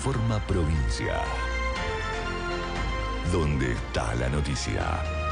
Informa Provincia. ¿Dónde está la noticia?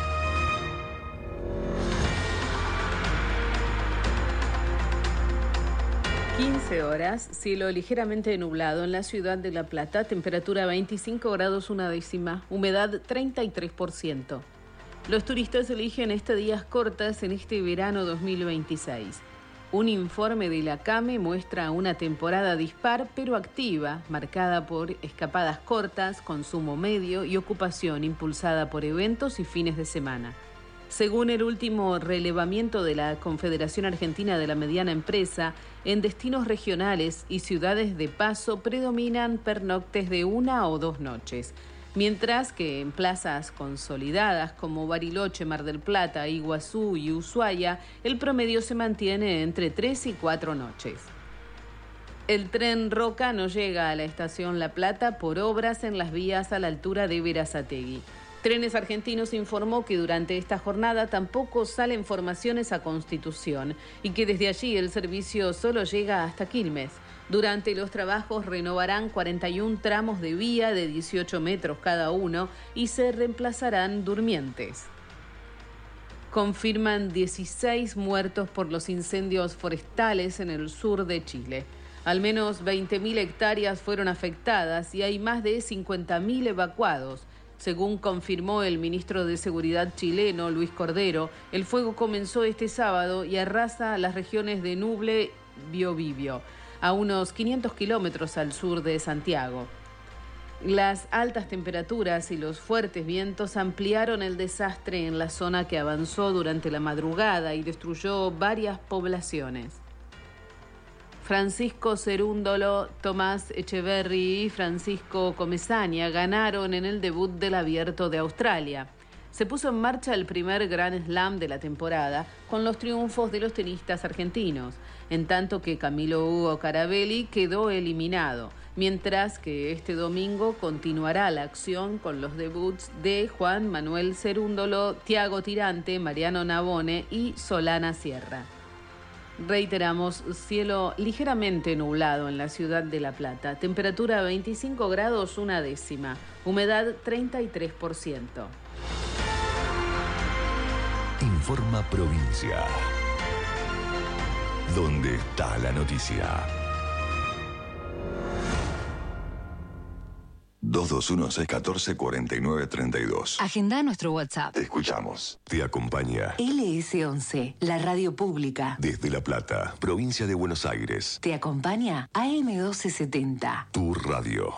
Horas, cielo ligeramente nublado en la ciudad de La Plata, temperatura 25 grados una décima, humedad 33%. Los turistas eligen días cortas en este verano 2026. Un informe de la CAME muestra una temporada dispar pero activa, marcada por escapadas cortas, consumo medio y ocupación impulsada por eventos y fines de semana. Según el último relevamiento de la Confederación Argentina de la Mediana Empresa, en destinos regionales y ciudades de paso predominan pernoctes de 1 o 2 noches, mientras que en plazas consolidadas como Bariloche, Mar del Plata, Iguazú y Ushuaia, el promedio se mantiene entre 3 y 4 noches. El tren Roca no llega a la estación La Plata por obras en las vías a la altura de Berazategui. Trenes Argentinos informó que durante esta jornada tampoco salen formaciones a Constitución y que desde allí el servicio solo llega hasta Quilmes. Durante los trabajos renovarán 41 tramos de vía de 18 metros cada uno y se reemplazarán durmientes. Confirman 16 muertos por los incendios forestales en el sur de Chile. Al menos 20.000 hectáreas fueron afectadas y hay más de 50.000 evacuados. Según confirmó el ministro de Seguridad chileno, Luis Cordero, el fuego comenzó este sábado y arrasa las regiones de Ñuble y Biobío, a unos 500 kilómetros al sur de Santiago. Las altas temperaturas y los fuertes vientos ampliaron el desastre en la zona que avanzó durante la madrugada y destruyó varias poblaciones. Francisco Cerúndolo, Tomás Echeverry y Francisco Comesaña ganaron en el debut del Abierto de Australia. Se puso en marcha el primer Grand Slam de la temporada con los triunfos de los tenistas argentinos, en tanto que Camilo Hugo Carabelli quedó eliminado, mientras que este domingo continuará la acción con los debuts de Juan Manuel Cerúndolo, Thiago Tirante, Mariano Navone y Solana Sierra. Reiteramos, cielo ligeramente nublado en la ciudad de La Plata, temperatura 25 grados una décima, humedad 33%. Informa Provincia. ¿Dónde está la noticia? 221-614-4932. Agenda nuestro WhatsApp. Te escuchamos. Te acompaña. LS11, la radio pública. Desde La Plata, provincia de Buenos Aires. Te acompaña AM1270. Tu radio.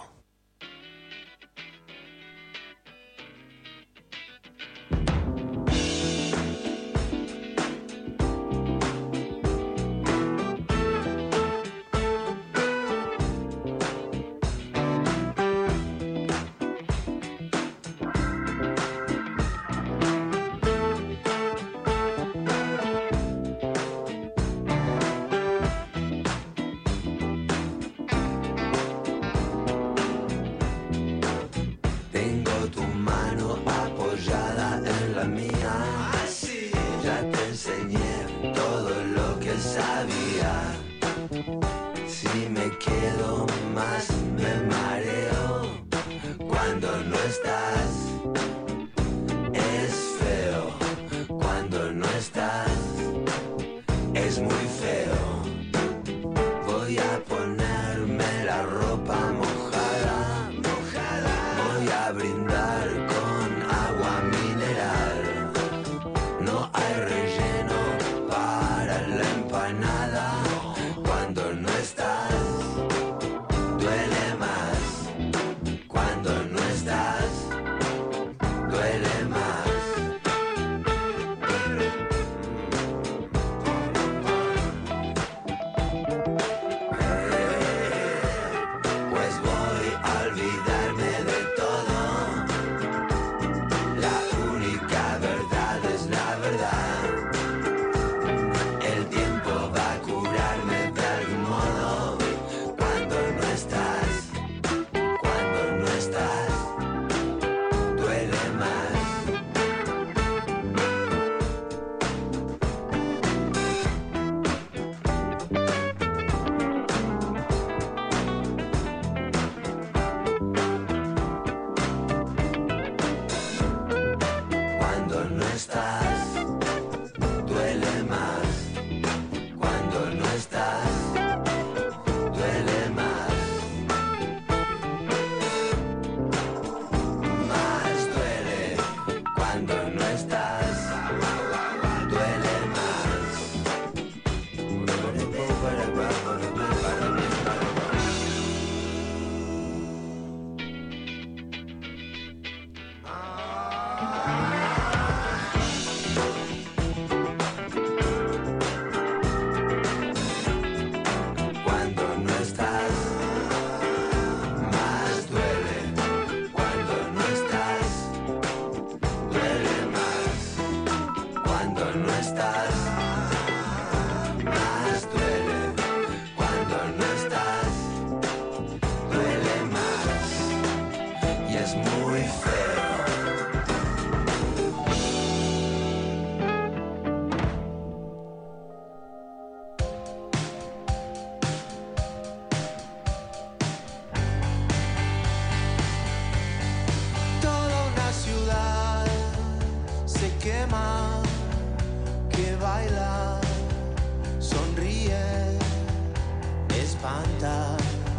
espanta,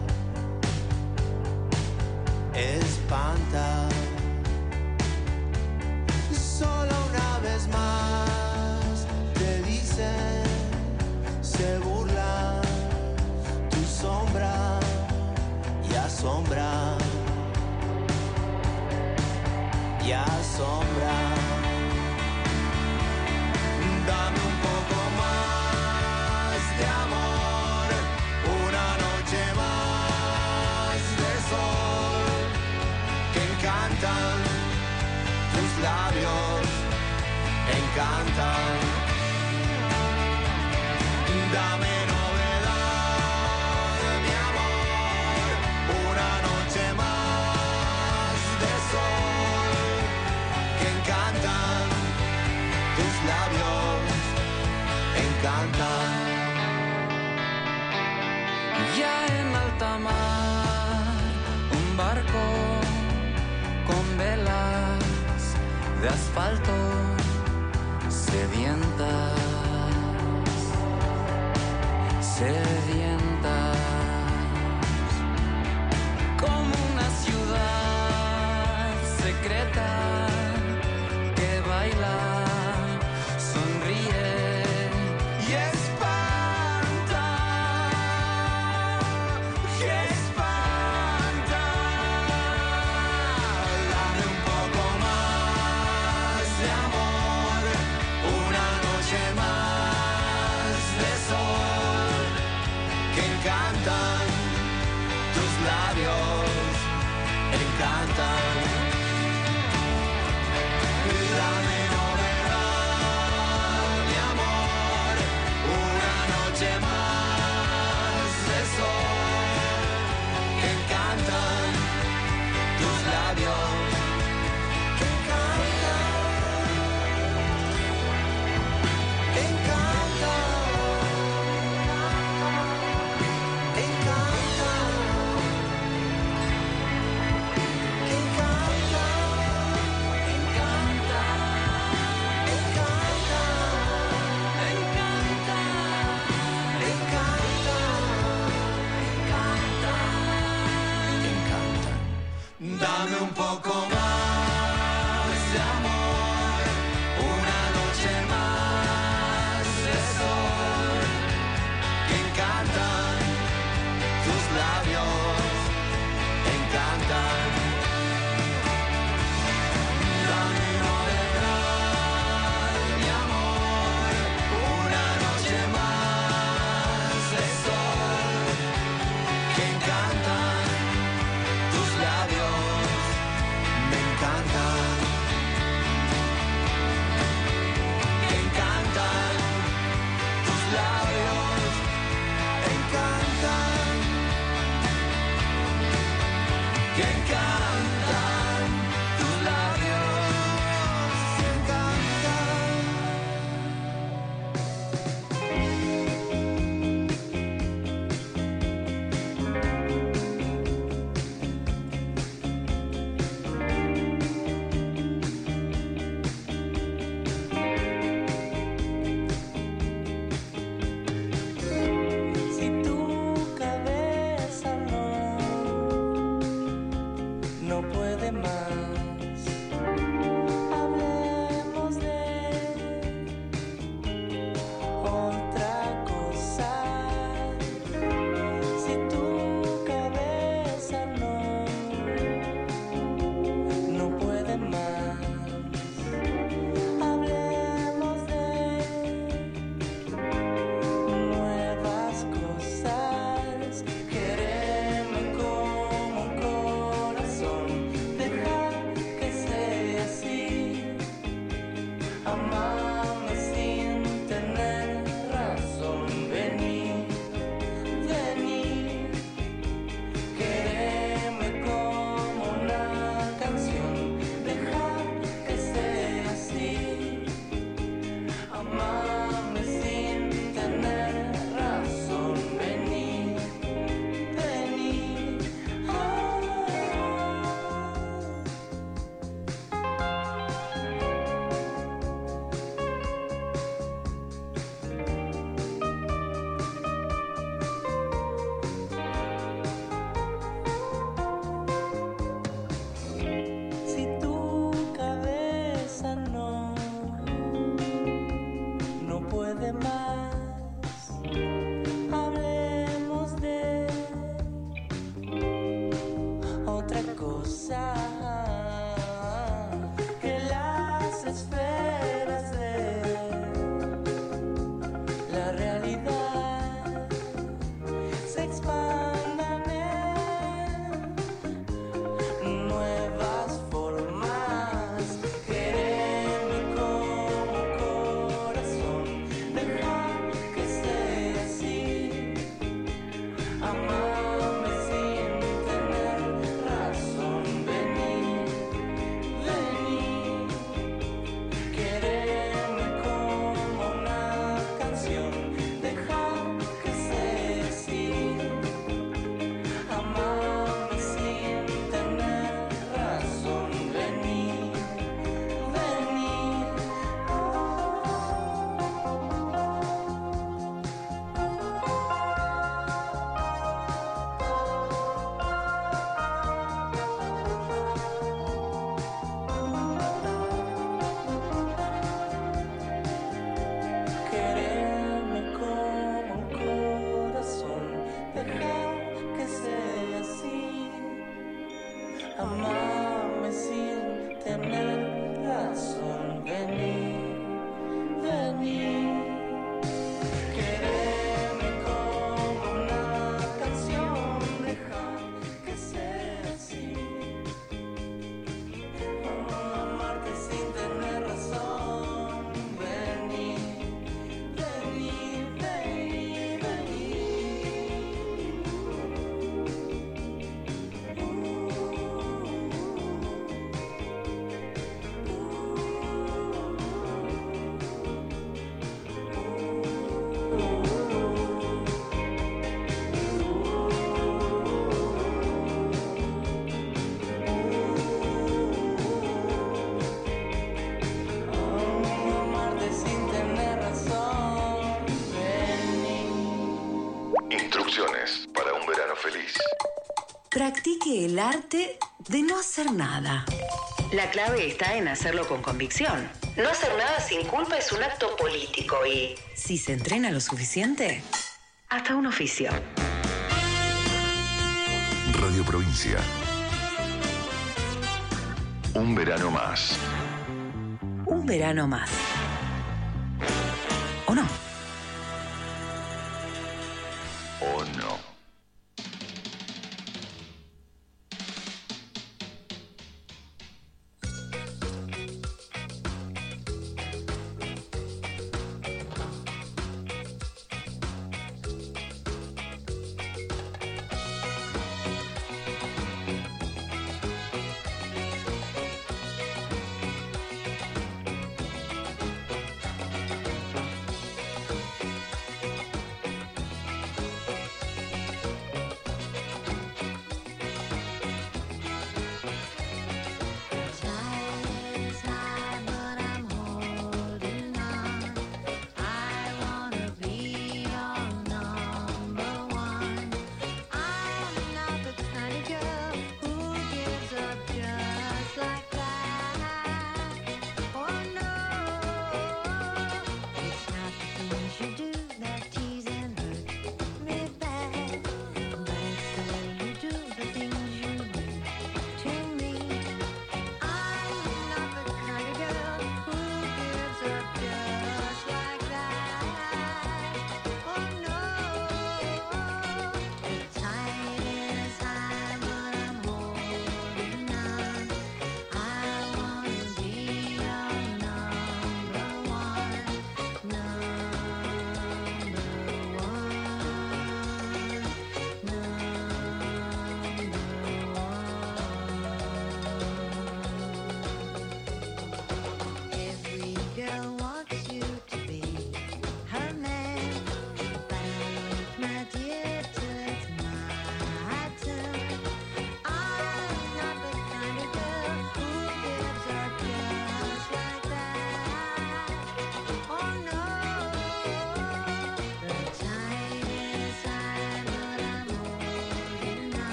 espanta. Solo una vez más te dicen, se burla tu sombra y asombra, y asombra. Dame un poco más de amor, una noche más de sol, que encantan tus labios, encantan. Dame novedad, mi amor, una noche más de sol, que encantan tus labios, encantan. Ya en alta mar, un barco con velas de asfalto sedientas, sedientas, como una ciudad secreta que baila, sonríe Y espanta, que espanta. Dame un poco más de amor, una noche más de sol, que encantan tus labios, encantan. Dame novedad, mi amor, una noche más de sol, que encantan tus labios, que encantan, Dame un poco más de amor, una noche más de sol, que encantan tus labios, encantan. Dame novedad, mi amor, una noche más de sol, que encantan tus labios, me Amame sin tener razón, vení, vení, quereme como una canción, deja que sea así. Amame sin tener razón, vení, vení. Quereme como un corazón, deja que sea así. Amame sin tener razón, vení, vení. Quereme como una canción, deja que sea así. Amarte sin tener razón, vení, vení, vení, vení. Amarte sin tener razón, vení. Instrucciones para un verano feliz. Practique el arte de no hacer nada. La clave está en hacerlo con convicción. No hacer nada sin culpa es un acto político y, si se entrena lo suficiente, hasta un oficio. Radio Provincia. Un verano más. Un verano más. ¿O no? ¿O no?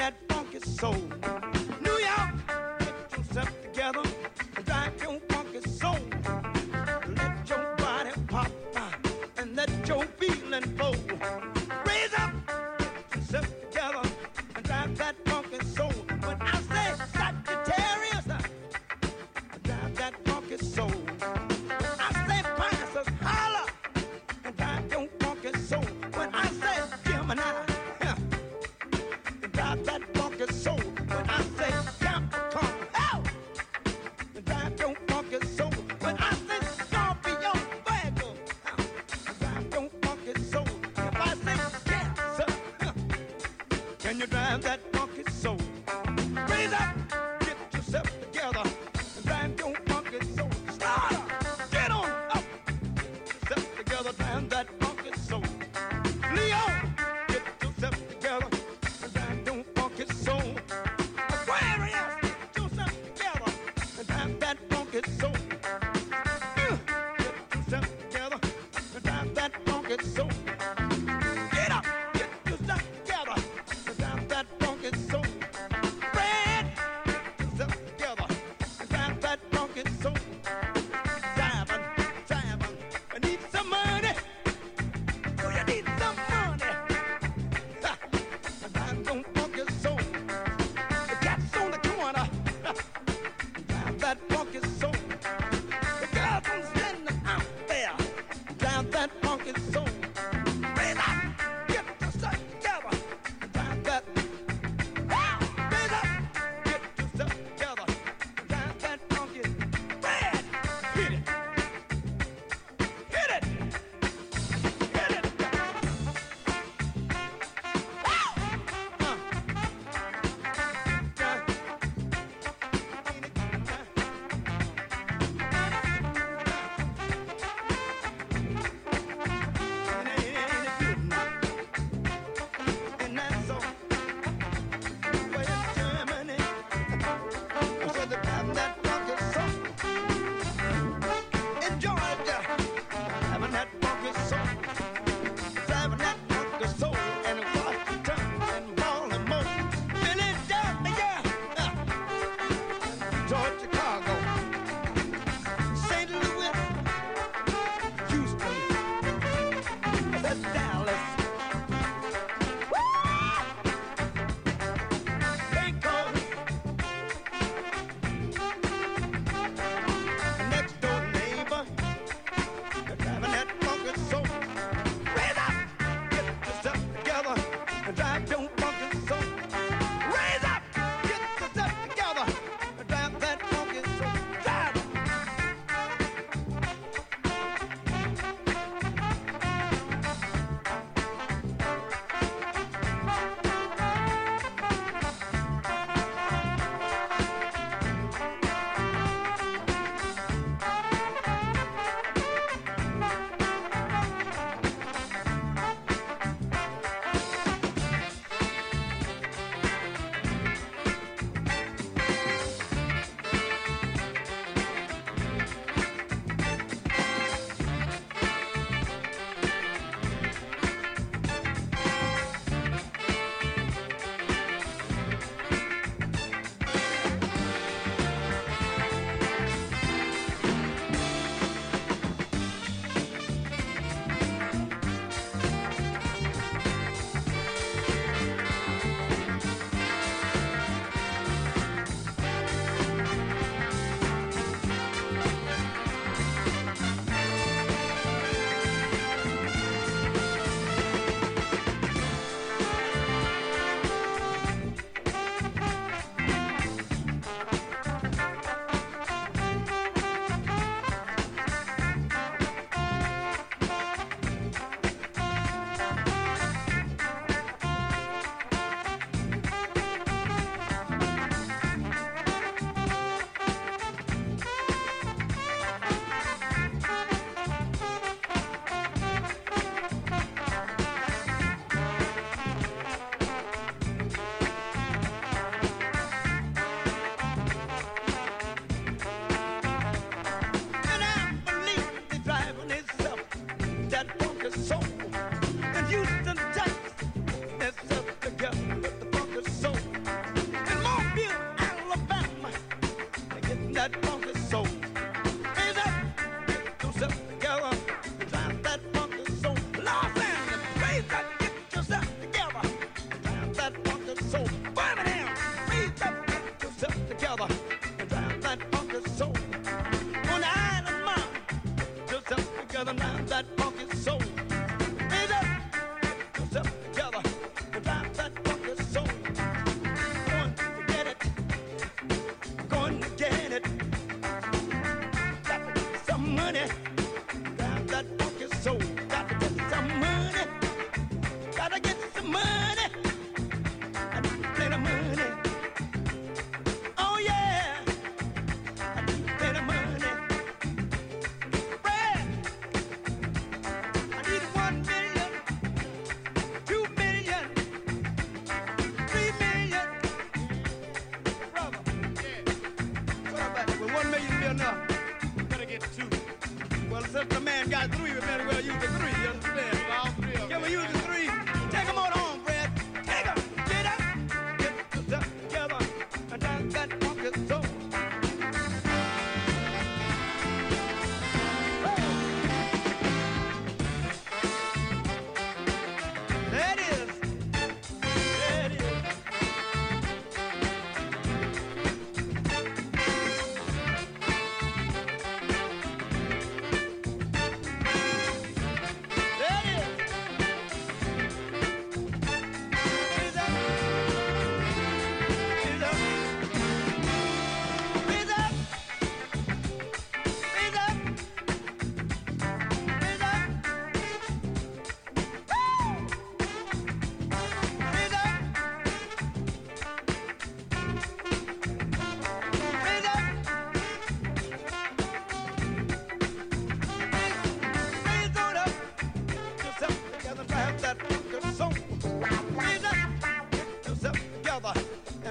that funky soul. New York, get yourself together and drive your funky soul. Let your body pop and let your feeling flow. Raise up, get yourself together and drive that funky soul. When I say Sagittarius, drive that funky soul. When I say Pisces, holler and drive your funky soul. When I say Gemini, drive that funky soul. When I say Capricorn, oh, drive your funky soul. When I say Scorpio, Virgo, drive your funky soul. If I say Cancer, can you drive that funky soul? Raise up, get yourself together, and drive your funky soul. Slaughter, get on up, get yourself together, drive that funky soul. Leo, get yourself together, and drive your funky soul. Aquarius, get yourself together, and drive that funky soul. Get yourself together, and drive that funky soul. Get up, get yourself together, and drive that funky soul. Red,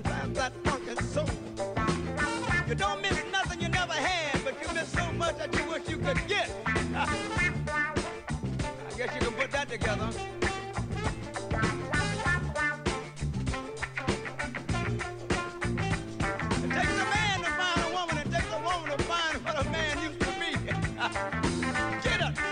and drive that funky soul. You don't miss nothing you never had, but you miss so much that you wish you could get. I guess you can put that together. It takes a man to find a woman, it takes a woman to find what a man used to be. Get up.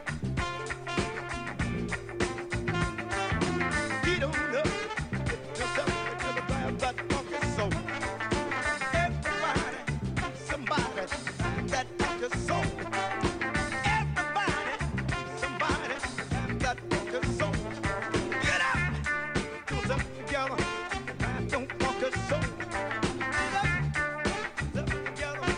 Get on up. Just up to the drive that funky soul. Everybody, somebody, that funky soul. Everybody, somebody, that funky soul. Get up. Goes up together. That don't funky soul. Get up. Up together.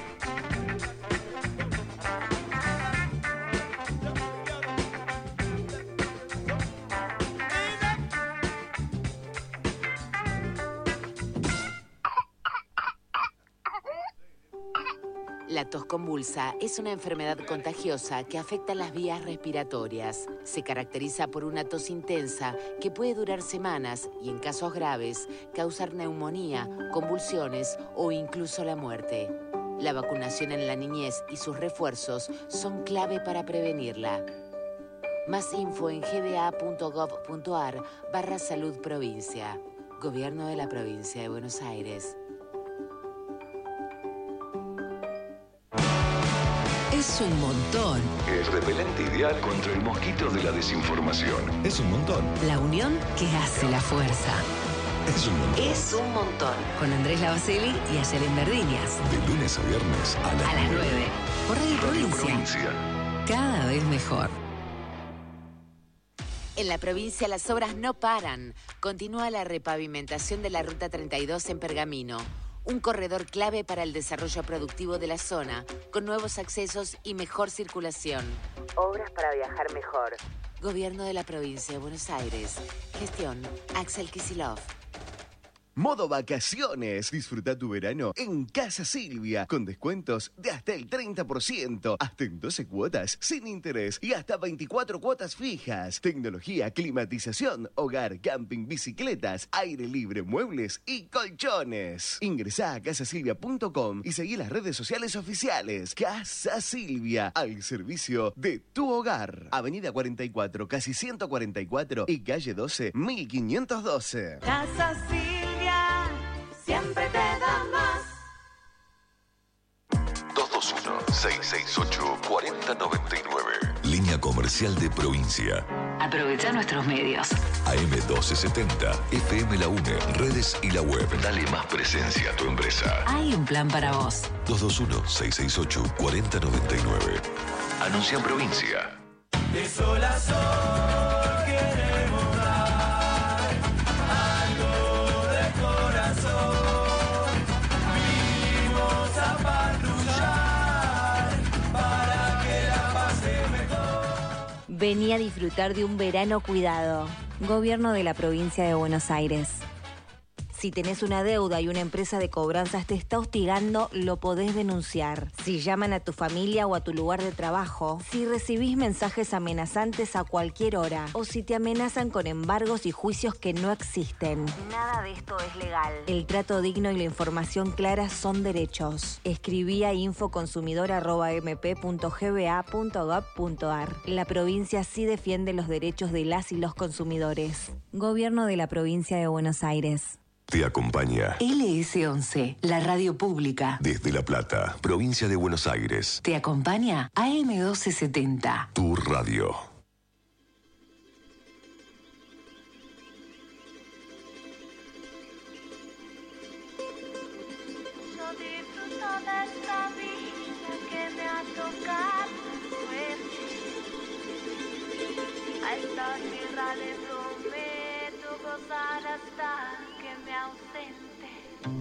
La tos convulsa es una enfermedad contagiosa que afecta las vías respiratorias. Se caracteriza por una tos intensa que puede durar semanas y, en casos graves, causar neumonía, convulsiones o incluso la muerte. La vacunación en la niñez y sus refuerzos son clave para prevenirla. Más info en gba.gov.ar/salud provincia. Gobierno de la Provincia de Buenos Aires. Es un montón. El repelente ideal contra el mosquito de la desinformación. Es un montón. La unión que hace la fuerza. Es un montón. Es un montón. Con Andrés Lavaceli y Ayelen Verdiñas. De lunes a viernes a las 9. Por Radio Provincia. Provincia. Cada vez mejor. En la provincia las obras no paran. Continúa la repavimentación de la Ruta 32 en Pergamino. Un corredor clave para el desarrollo productivo de la zona, con nuevos accesos y mejor circulación. Obras para viajar mejor. Gobierno de la Provincia de Buenos Aires. Gestión Axel Kicillof. Modo vacaciones. Disfruta tu verano en Casa Silvia con descuentos de hasta el 30%, hasta en 12 cuotas sin interés y hasta 24 cuotas fijas. Tecnología, climatización, hogar, camping, bicicletas, aire libre, muebles y colchones. Ingresá a casasilvia.com y seguí las redes sociales oficiales. Casa Silvia, al servicio de tu hogar. Avenida 44, casi 144 y calle 12, 1512. Casa Silvia, siempre te da más. 221-668-4099. Línea comercial de provincia. Aprovecha nuestros medios. AM1270, FM La UNE, redes y la web. Dale más presencia a tu empresa. Hay un plan para vos. 221-668-4099. Anuncia en provincia. De sol a sol queremos dar algo de corazón. Vinimos a patrullar para que la pase mejor. Vení a disfrutar de un verano cuidado. Gobierno de la Provincia de Buenos Aires. Si tenés una deuda y una empresa de cobranzas te está hostigando, lo podés denunciar. Si llaman a tu familia o a tu lugar de trabajo, si recibís mensajes amenazantes a cualquier hora, o si te amenazan con embargos y juicios que no existen. Nada de esto es legal. El trato digno y la información clara son derechos. Escribí a infoconsumidor@mp.gba.gov.ar. La provincia sí defiende los derechos de las y los consumidores. Gobierno de la Provincia de Buenos Aires. Te acompaña LS11, la radio pública. desde La Plata, provincia de Buenos Aires. Te acompaña AM1270. Tu radio. Yo disfruto de esta vida que me ha tocado suerte. A esta tierra le prometo gozar hasta que me ausente.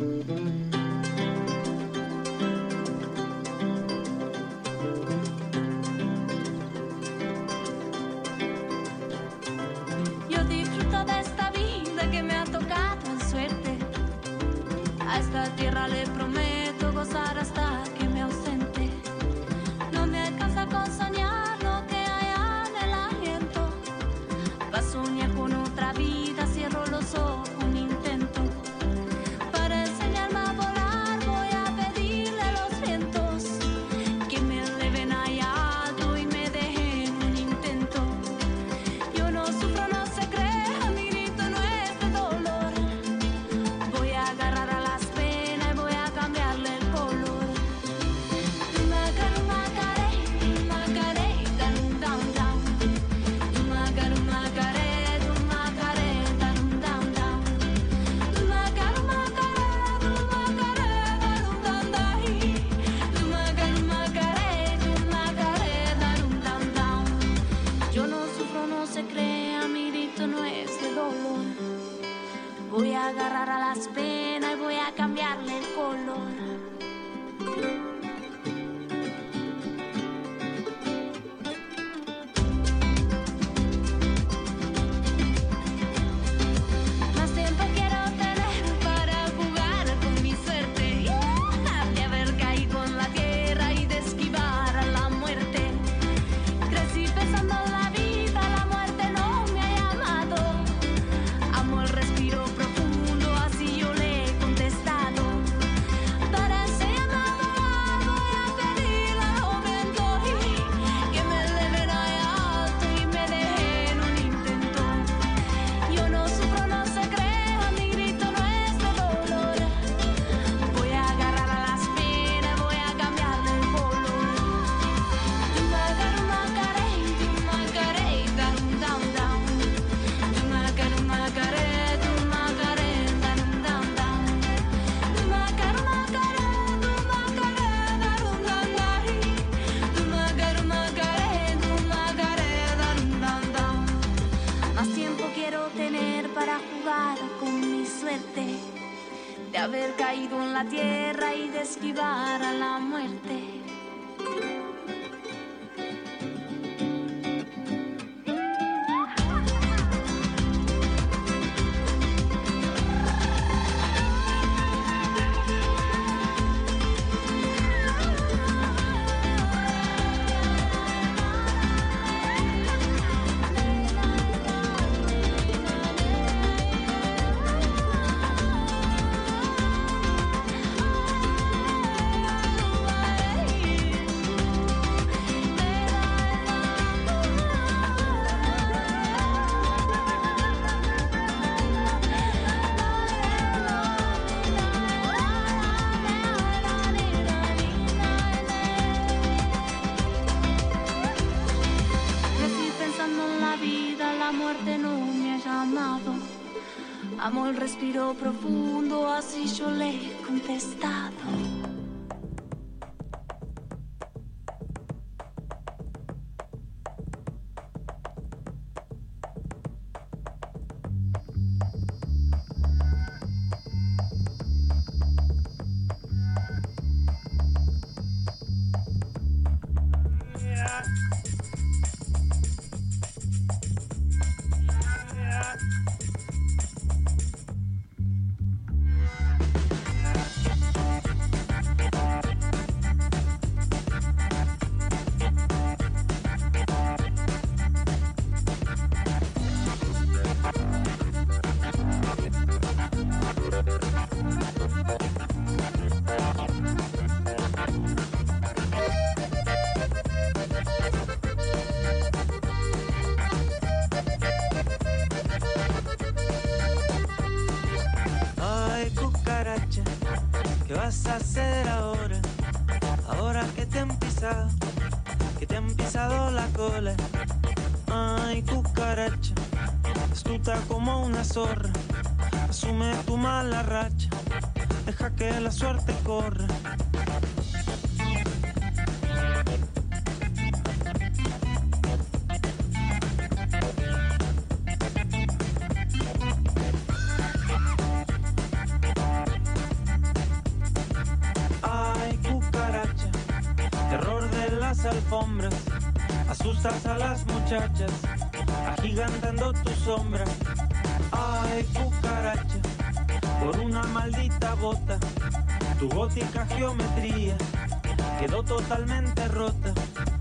Yo disfruto de esta vida que me ha tocado en suerte. A esta tierra le prometo gozar hasta que me ausente. No me alcanza con soñar lo que hay en el aliento. Pa' soñar con otra vida cierro los ojos un intento. Para haber caído en la tierra y de esquivar a la muerte. Amo el respiro profundo, así yo le he contestado. ¿Qué vas a hacer ahora? Ahora que te han pisado la cola. Ay, cucaracha, astuta como una zorra. Asume tu mala racha, deja que la suerte corra. Alfombras, asustas a las muchachas, agigantando tu sombra. Ay, cucaracha, por una maldita bota, tu gótica geometría quedó totalmente rota.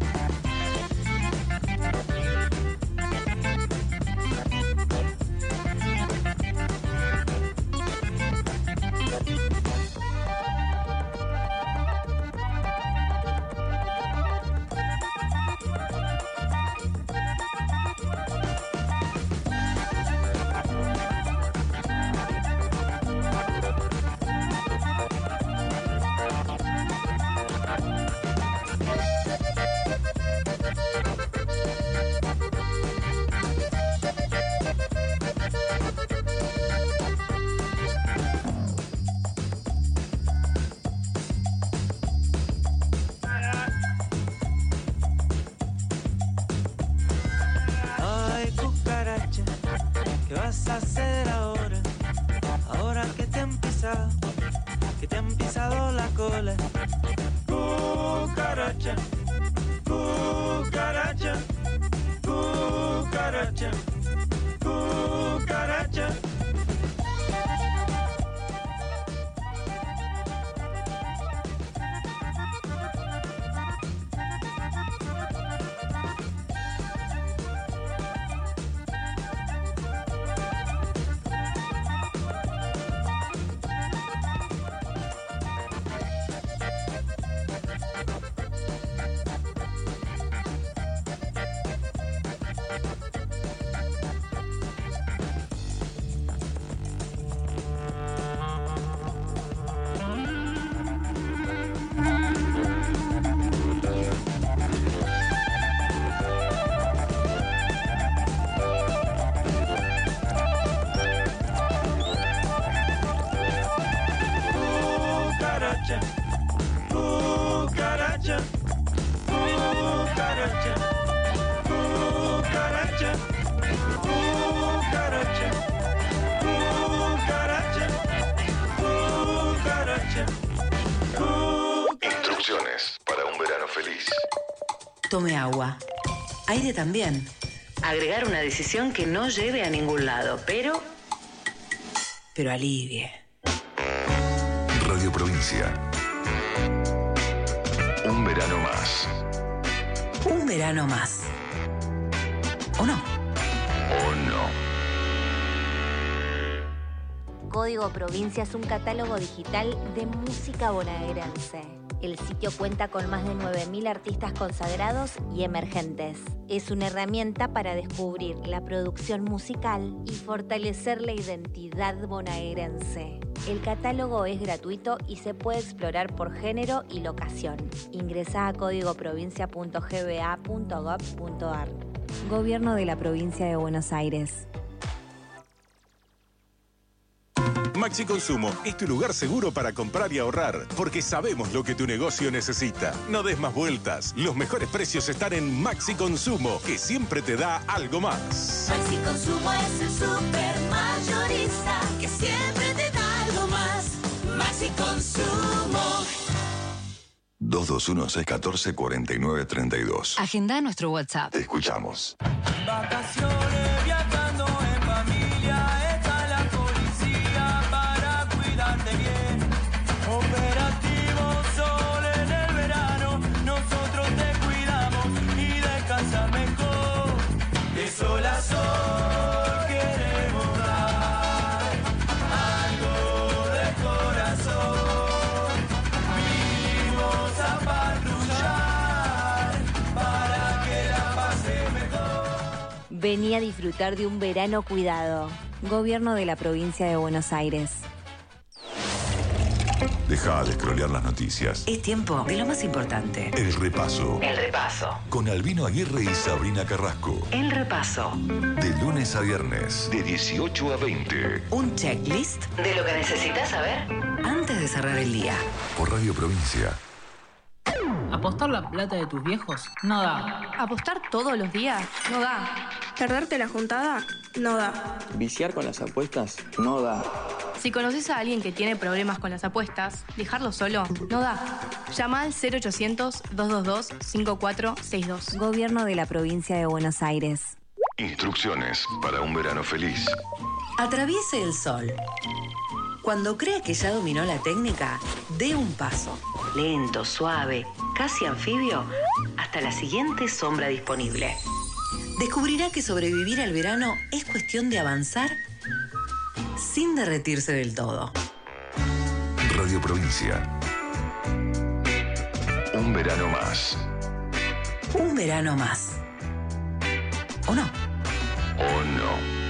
¿Qué vas a hacer ahora? Ahora que te han pisado la cola. Cucaracha, cucaracha, cucaracha, cucaracha. Cucaracha, cucaracha, cucaracha, cucaracha, cucaracha, cucaracha, cucaracha. tome agua. Aire también. Agregar una decisión que no lleve a ningún lado, pero alivie. Radio Provincia. Un verano más. Un verano más. ¿O no? ¿O no? Código Provincia es un catálogo digital de música bonaerense. El sitio cuenta con más de 9.000 artistas consagrados y emergentes. Es una herramienta para descubrir la producción musical y fortalecer la identidad bonaerense. El catálogo es gratuito y se puede explorar por género y locación. Ingresá a códigoprovincia.gba.gov.ar. Gobierno de la Provincia de Buenos Aires. Maxi Consumo es tu lugar seguro para comprar y ahorrar, porque sabemos lo que tu negocio necesita. No des más vueltas. Los mejores precios están en Maxi Consumo, que siempre te da algo más. Maxi Consumo es el super mayorista que siempre te da algo más. Maxi Consumo. 221-614-4932. Agenda nuestro WhatsApp. Te escuchamos. Vacaciones viajando en familia, está la policía para cuidarte bien. Operativo Sol en el verano, nosotros te cuidamos y descansas mejor. De sol a sol queremos dar algo de corazón. Vinimos a patrullar para que la pase mejor. Vení a disfrutar de un verano cuidado. Gobierno de la Provincia de Buenos Aires. Deja de scrollear las noticias. Es tiempo de lo más importante. El repaso. El repaso. Con Albino Aguirre y Sabrina Carrasco. El repaso. De lunes a viernes. De 18 a 20. Un checklist de lo que necesitas saber antes de cerrar el día. Por Radio Provincia. ¿Apostar la plata de tus viejos? No da. ¿Apostar todos los días? No da. ¿Perderte la juntada? No da. ¿Viciar con las apuestas? No da. Si conoces a alguien que tiene problemas con las apuestas, dejarlo solo no da. Llama al 0800-222-5462. Gobierno de la Provincia de Buenos Aires. Instrucciones para un verano feliz. Atraviese el sol. Cuando crea que ya dominó la técnica, dé un paso. Lento, suave, casi anfibio, hasta la siguiente sombra disponible. Descubrirá que sobrevivir al verano es cuestión de avanzar sin derretirse del todo. Radio Provincia. Un verano más. Un verano más. ¿O no? ¿O no?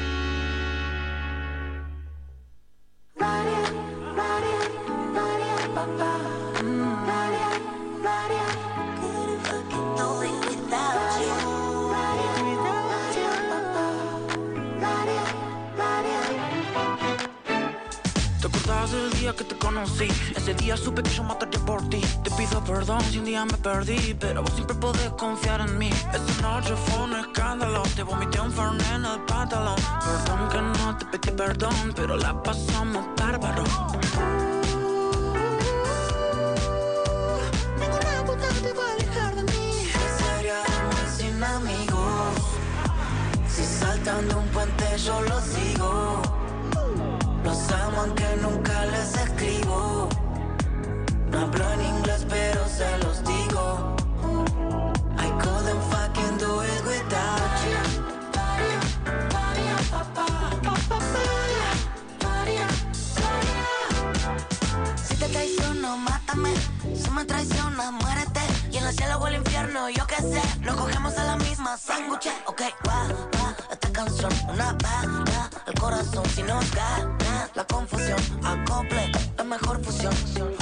El día que te conocí, ese día supe que yo mataría por ti. Te pido perdón si un día me perdí, pero vos siempre podés confiar en mí. Esa noche fue un escándalo, te vomité un fernet en el pantalón. Perdón que no te pedí perdón, pero la pasamos bárbaro. Ninguna puta te va a alejar de mí. ¿Qué sería de mí sin amigos? Si saltan de un puente yo los sigo. Los amo aunque nunca les escribo. No hablo en inglés pero se los digo. I couldn't fucking do it without you. Si te traiciono, mátame. Si me traicionas, muérete. Y en el cielo o el infierno, yo qué sé. Lo cogemos a la misma sándwich. Ok, va, esta canción, una bala. El corazón si nos gana. La confusión, acople, la mejor fusión.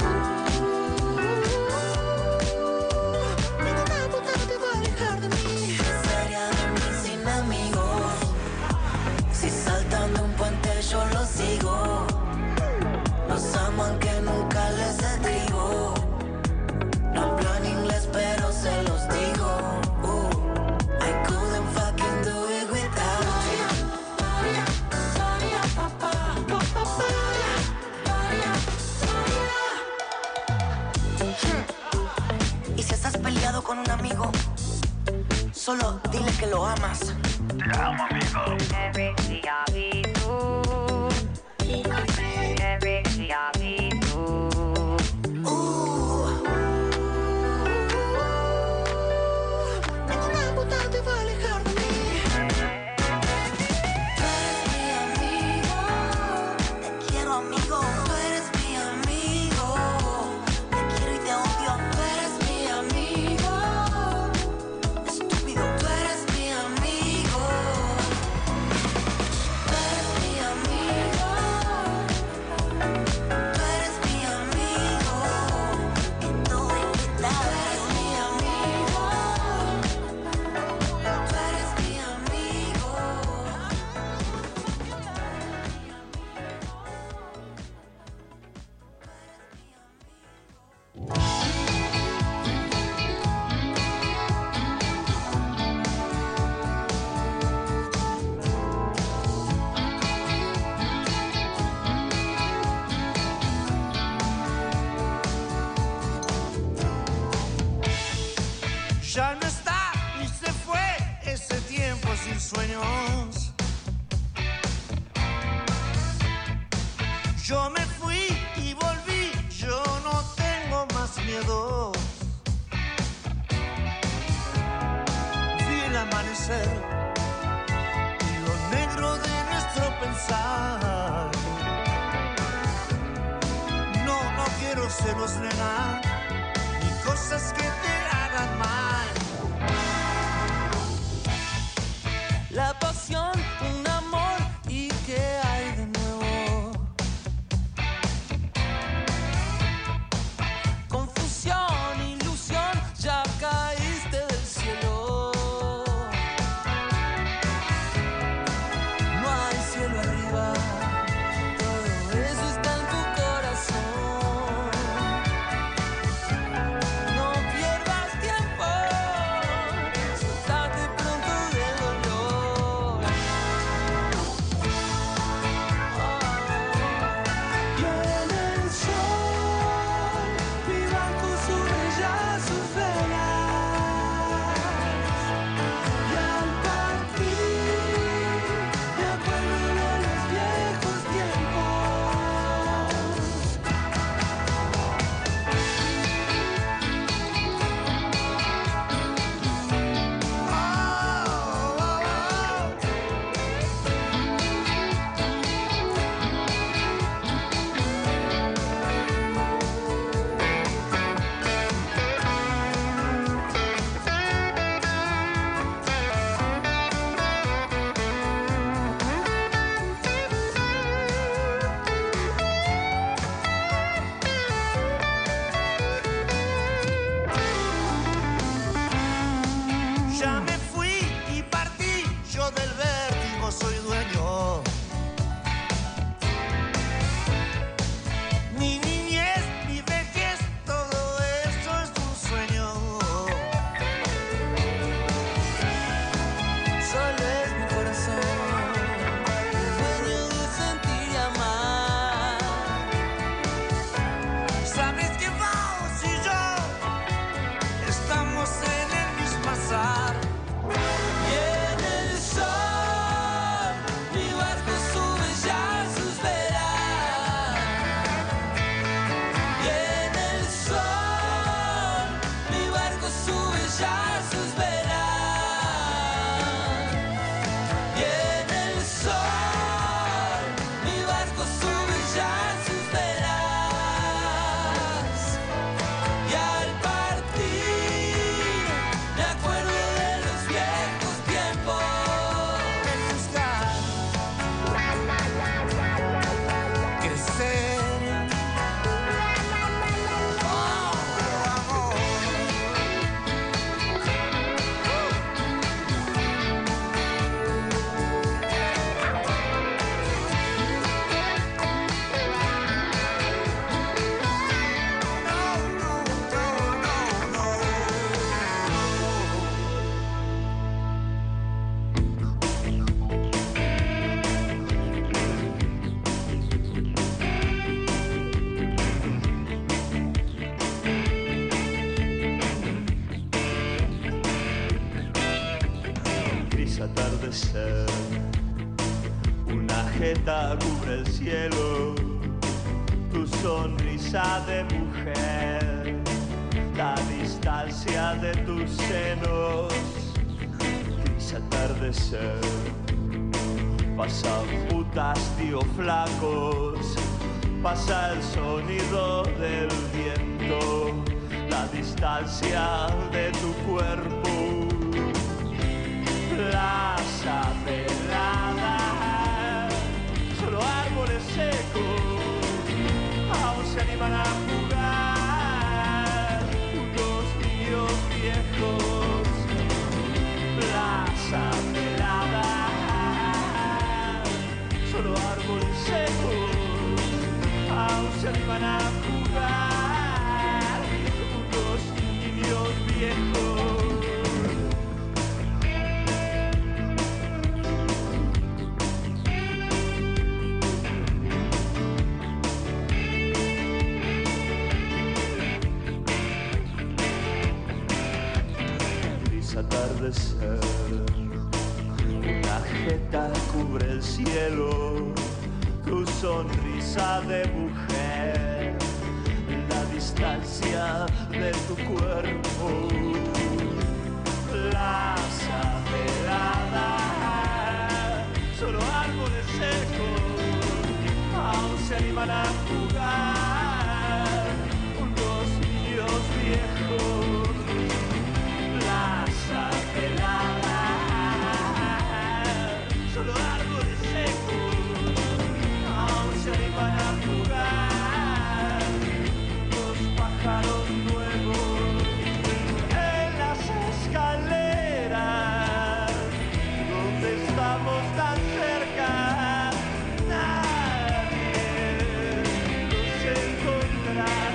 Ninguna puta te va a alejar de mí. ¿Qué sería de mí sin amigos? Si saltan de un puente yo los sigo. Los amo aunque nunca les escribo. No hablo en inglés pero se los digo. I couldn't fucking do it without you. Y si estás peleado con un amigo, Solo dile que lo amas. Te amo, amigo. Ninguna puta te va a alejar de mí. Tú eres mi amigo. Te quiero, amigo. Tú eres mi amigo. Te quiero y te odio. Tú eres mi amigo. Estúpido. Tú eres mi amigo. Tú eres mi amigo. Tú eres mi amigo. Que todo es verdad. Tú eres mi amigo. Tú eres mi amigo. Ya no está y se fue ese tiempo sin sueños. Yo me fui y volví, yo no tengo más miedo. Vi el amanecer y lo negro de nuestro pensar. No, no quiero celos, nena, ni cosas que te hagan mal. La pasión, un amor, ¿y qué hay de nuevo? Confusión, ilusión, ya caíste del cielo. No hay cielo arriba, todo eso está en tu corazón. No pierdas tiempo. atardecer. Una jeta cubre el cielo, tu sonrisa de mujer, la distancia de tus senos, gris atardecer. Pasan putas, tío flacos, pasa el sonido del viento, la distancia de tu cuerpo. Plaza pelada, solo árboles secos, aún se animan a jugar unos niños viejos. Plaza pelada, solo árboles secos, aún se animan a jugar unos niños viejos. Atardecer, una jeta cubre el cielo, tu sonrisa de mujer, la distancia de tu cuerpo. Plaza pelada, solo árboles secos, aún se animan a jugar unos niños viejos. Plaza pelada, solo árboles secos, aún se animan a jugar los pájaros nuevos. En las escaleras, donde estamos tan cerca, nadie nos encontrará.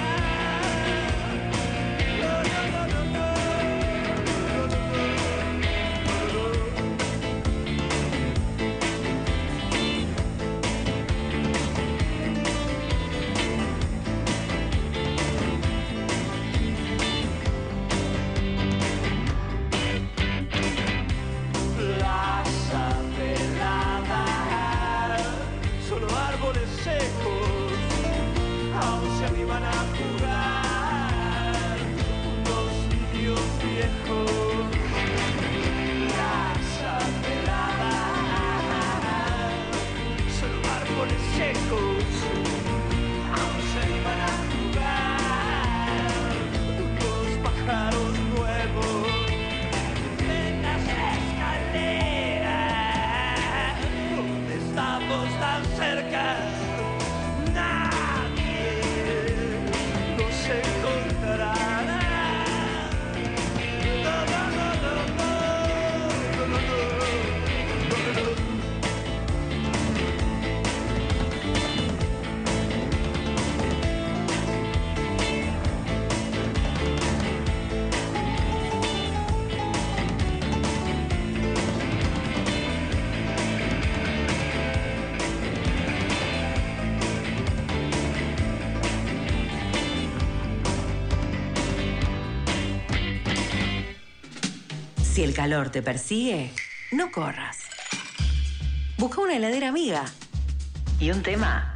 Si el calor te persigue, no corras. Busca una heladera amiga y un tema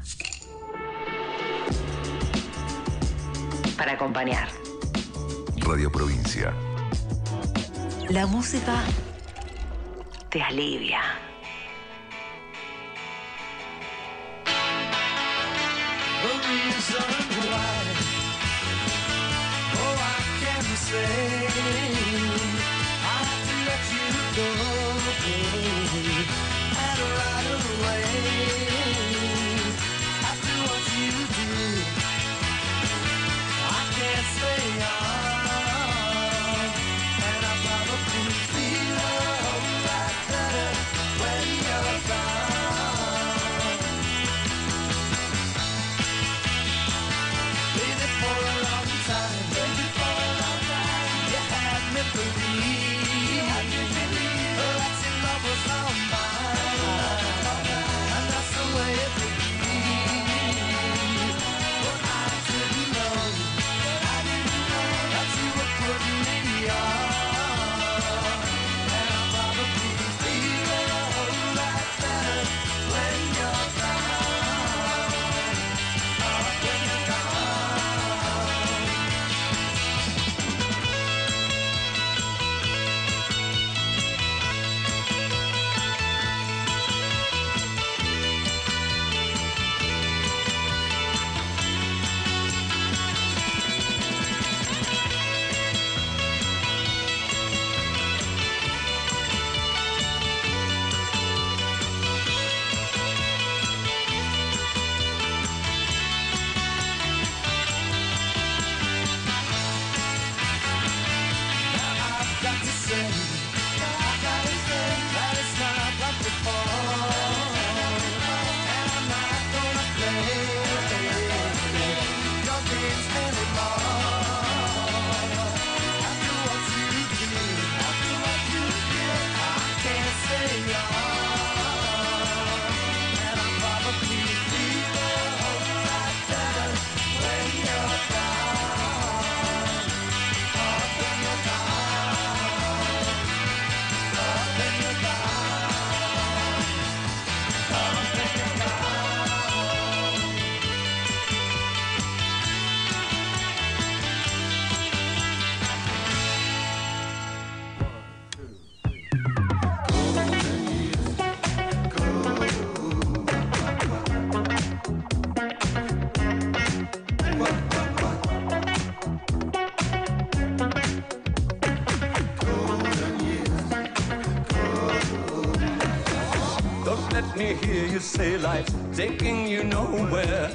para acompañar. Radio Provincia. La música te alivia. Let me hear you say life's taking you nowhere.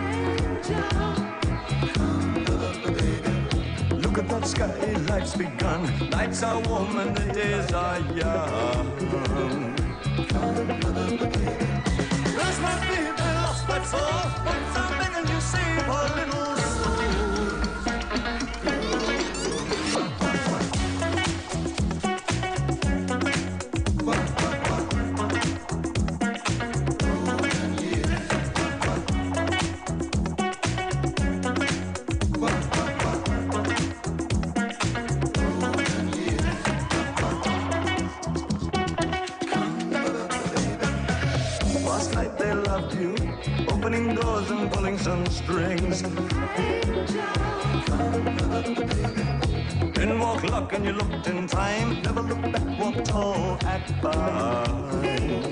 Look at that sky, life's begun. Nights are warm and the days are young. Lost my baby, lost my soul. Once I'm begging you, save a little soul. Opening doors and pulling some strings. Didn't walk luck and you looked in time. Never look back, walk tall, act fine.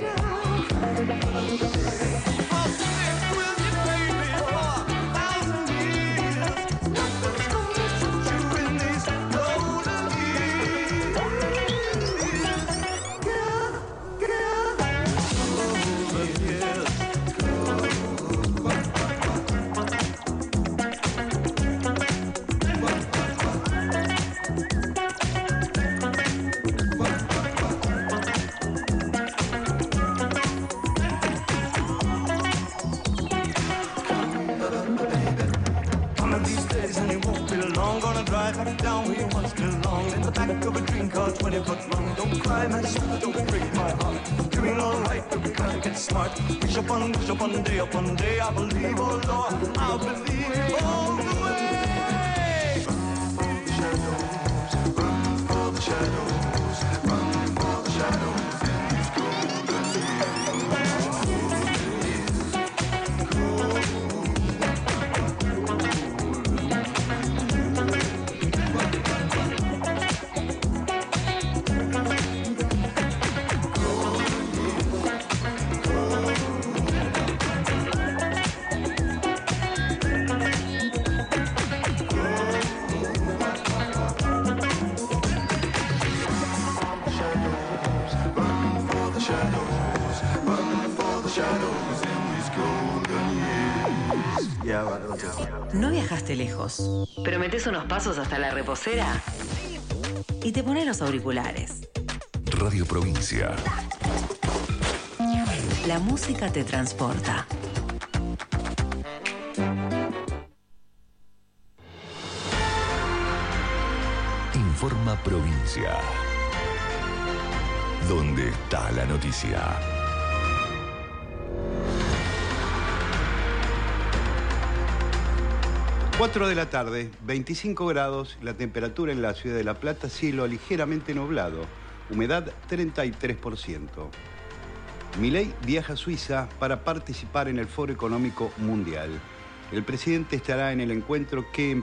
I'll stay with you, baby, for 1,000 years. Nothing's gonna touch you in these golden years. Golden years. Down where you once belonged, in the back of a dream car 20 foot long. Don't cry, my soul, don't break my heart. Doing all right, but we gotta get smart. Wish upon day, I believe, oh Lord, I believe all the way. Run for the shadows, run for the shadows. No viajaste lejos, pero metés unos pasos hasta la reposera y te pones los auriculares. Radio Provincia. La música te transporta. Informa Provincia. ¿Dónde está la noticia? 4 de la tarde, 25 grados, la temperatura en la ciudad de La Plata, cielo ligeramente nublado, humedad 33%. Milei viaja a Suiza para participar en el Foro Económico Mundial. El presidente estará en el encuentro que